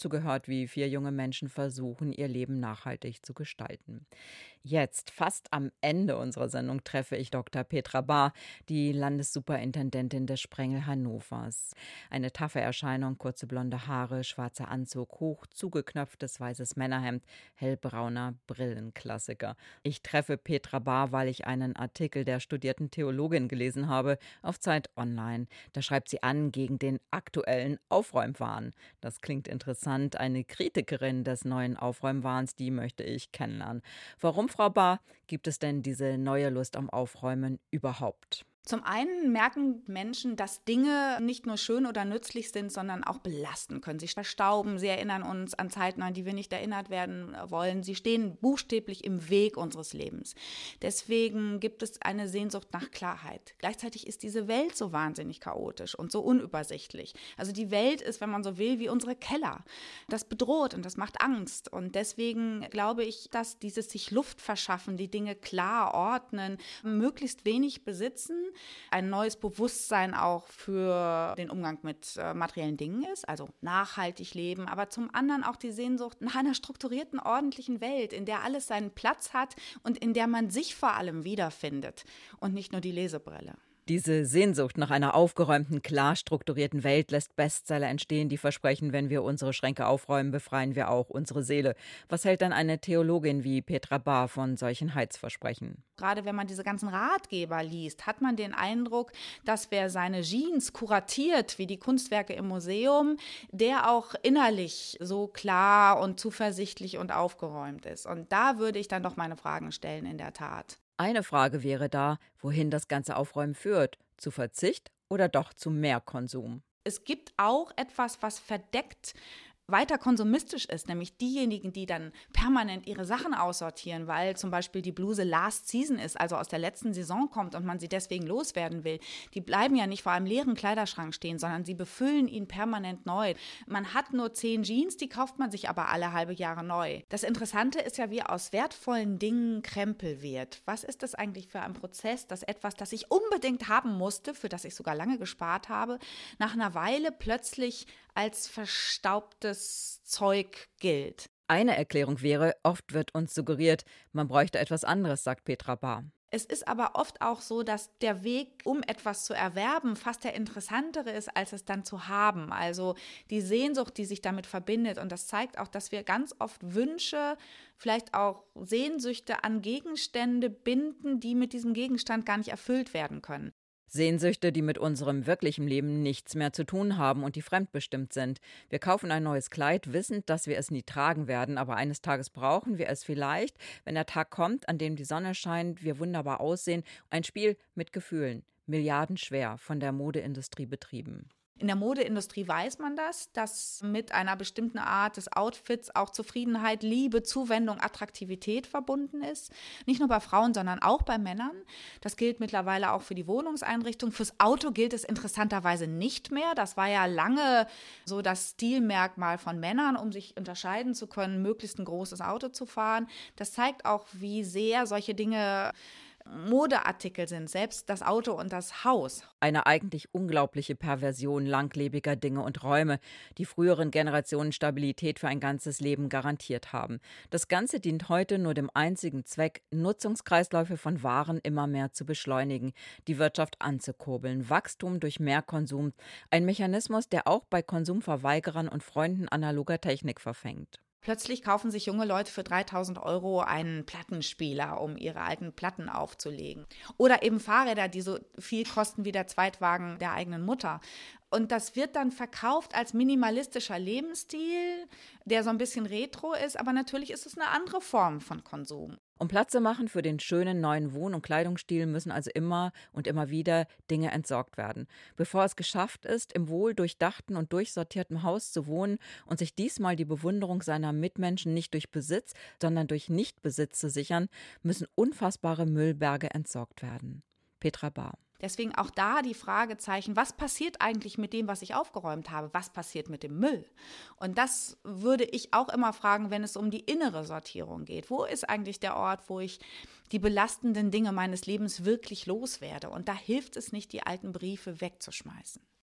dazu gehört, wie 4 junge Menschen versuchen, ihr Leben nachhaltig zu gestalten. Jetzt, fast am Ende unserer Sendung, treffe ich Dr. Petra Bahr, die Landessuperintendentin des Sprengel Hannovers. Eine taffe Erscheinung, kurze blonde Haare, schwarzer Anzug, hoch zugeknöpftes weißes Männerhemd, hellbrauner Brillenklassiker. Ich treffe Petra Bahr, weil ich einen Artikel der studierten Theologin gelesen habe auf Zeit Online. Da schreibt sie an gegen den aktuellen Aufräumwahn. Das klingt interessant. Eine Kritikerin des neuen Aufräumwahns, die möchte ich kennenlernen. Warum, Frau Bahr, gibt es denn diese neue Lust am Aufräumen überhaupt? Zum einen merken Menschen, dass Dinge nicht nur schön oder nützlich sind, sondern auch belasten können. Sie verstauben, sie erinnern uns an Zeiten, an die wir nicht erinnert werden wollen. Sie stehen buchstäblich im Weg unseres Lebens. Deswegen gibt es eine Sehnsucht nach Klarheit. Gleichzeitig ist diese Welt so wahnsinnig chaotisch und so unübersichtlich. Also die Welt ist, wenn man so will, wie unsere Keller. Das bedroht und das macht Angst. Und deswegen glaube ich, dass dieses sich Luft verschaffen, die Dinge klar ordnen, möglichst wenig besitzen, ein neues Bewusstsein auch für den Umgang mit materiellen Dingen ist, also nachhaltig leben, aber zum anderen auch die Sehnsucht nach einer strukturierten, ordentlichen Welt, in der alles seinen Platz hat und in der man sich vor allem wiederfindet und nicht nur die Lesebrille. Diese Sehnsucht nach einer aufgeräumten, klar strukturierten Welt lässt Bestseller entstehen, die versprechen, wenn wir unsere Schränke aufräumen, befreien wir auch unsere Seele. Was hält dann eine Theologin wie Petra Bahr von solchen Heilsversprechen? Gerade wenn man diese ganzen Ratgeber liest, hat man den Eindruck, dass wer seine Jeans kuratiert, wie die Kunstwerke im Museum, der auch innerlich so klar und zuversichtlich und aufgeräumt ist. Und da würde ich dann doch meine Fragen stellen, in der Tat. Eine Frage wäre da, wohin das ganze Aufräumen führt. Zu Verzicht oder doch zu mehr Konsum? Es gibt auch etwas, was verdeckt weiter konsumistisch ist, nämlich diejenigen, die dann permanent ihre Sachen aussortieren, weil zum Beispiel die Bluse Last Season ist, also aus der letzten Saison kommt und man sie deswegen loswerden will. Die bleiben ja nicht vor einem leeren Kleiderschrank stehen, sondern sie befüllen ihn permanent neu. Man hat nur 10 Jeans, die kauft man sich aber alle halbe Jahre neu. Das Interessante ist ja, wie aus wertvollen Dingen Krempel wird. Was ist das eigentlich für ein Prozess, dass etwas, das ich unbedingt haben musste, für das ich sogar lange gespart habe, nach einer Weile plötzlich als verstaubtes Zeug gilt? Eine Erklärung wäre, oft wird uns suggeriert, man bräuchte etwas anderes, sagt Petra Bahr. Es ist aber oft auch so, dass der Weg, um etwas zu erwerben, fast der interessantere ist, als es dann zu haben. Also die Sehnsucht, die sich damit verbindet. Und das zeigt auch, dass wir ganz oft Wünsche, vielleicht auch Sehnsüchte an Gegenstände binden, die mit diesem Gegenstand gar nicht erfüllt werden können. Sehnsüchte, die mit unserem wirklichen Leben nichts mehr zu tun haben und die fremdbestimmt sind. Wir kaufen ein neues Kleid, wissend, dass wir es nie tragen werden, aber eines Tages brauchen wir es vielleicht, wenn der Tag kommt, an dem die Sonne scheint, wir wunderbar aussehen. Ein Spiel mit Gefühlen, milliardenschwer, von der Modeindustrie betrieben. In der Modeindustrie weiß man das, dass mit einer bestimmten Art des Outfits auch Zufriedenheit, Liebe, Zuwendung, Attraktivität verbunden ist. Nicht nur bei Frauen, sondern auch bei Männern. Das gilt mittlerweile auch für die Wohnungseinrichtung. Fürs Auto gilt es interessanterweise nicht mehr. Das war ja lange so das Stilmerkmal von Männern, um sich unterscheiden zu können, möglichst ein großes Auto zu fahren. Das zeigt auch, wie sehr solche Dinge Modeartikel sind, selbst das Auto und das Haus. Eine eigentlich unglaubliche Perversion langlebiger Dinge und Räume, die früheren Generationen Stabilität für ein ganzes Leben garantiert haben. Das Ganze dient heute nur dem einzigen Zweck, Nutzungskreisläufe von Waren immer mehr zu beschleunigen, die Wirtschaft anzukurbeln, Wachstum durch mehr Konsum, ein Mechanismus, der auch bei Konsumverweigerern und Freunden analoger Technik verfängt. Plötzlich kaufen sich junge Leute für 3.000 € einen Plattenspieler, um ihre alten Platten aufzulegen. Oder eben Fahrräder, die so viel kosten wie der Zweitwagen der eigenen Mutter. Und das wird dann verkauft als minimalistischer Lebensstil, der so ein bisschen retro ist, aber natürlich ist es eine andere Form von Konsum. Um Platz zu machen für den schönen neuen Wohn- und Kleidungsstil müssen also immer und immer wieder Dinge entsorgt werden. Bevor es geschafft ist, im wohl durchdachten und durchsortierten Haus zu wohnen und sich diesmal die Bewunderung seiner Mitmenschen nicht durch Besitz, sondern durch Nichtbesitz zu sichern, müssen unfassbare Müllberge entsorgt werden. Petra Bahr. Deswegen auch da die Fragezeichen, was passiert eigentlich mit dem, was ich aufgeräumt habe? Was passiert mit dem Müll? Und das würde ich auch immer fragen, wenn es um die innere Sortierung geht. Wo ist eigentlich der Ort, wo ich die belastenden Dinge meines Lebens wirklich loswerde? Und da hilft es nicht, die alten Briefe wegzuschmeißen.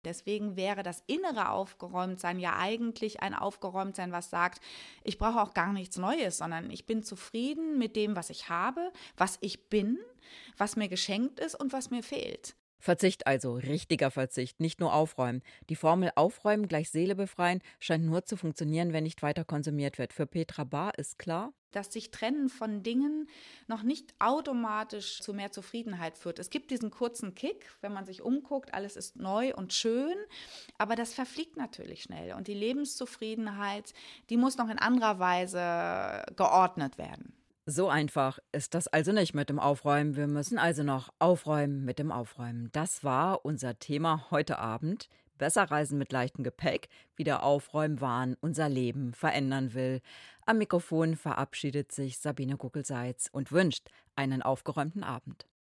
Deswegen wäre das innere Aufgeräumtsein ja eigentlich ein Aufgeräumtsein, was sagt, ich brauche auch gar nichts Neues, sondern ich bin zufrieden mit dem, was ich habe, was ich bin, was mir geschenkt ist und was mir fehlt. Verzicht also, richtiger Verzicht, nicht nur aufräumen. Die Formel aufräumen gleich Seele befreien scheint nur zu funktionieren, wenn nicht weiter konsumiert wird. Für Petra Bahr ist klar, dass sich Trennen von Dingen noch nicht automatisch zu mehr Zufriedenheit führt. Es gibt diesen kurzen Kick, wenn man sich umguckt, alles ist neu und schön, aber das verfliegt natürlich schnell. Und die Lebenszufriedenheit, die muss noch in anderer Weise geordnet werden. so einfach ist das also nicht mit dem Aufräumen. Wir müssen also noch aufräumen mit dem Aufräumen. Das war unser Thema heute Abend. Besser reisen mit leichtem Gepäck, wie der Aufräumwahn unser Leben verändern will. Am Mikrofon verabschiedet sich Sabine Guckelseitz und wünscht einen aufgeräumten Abend.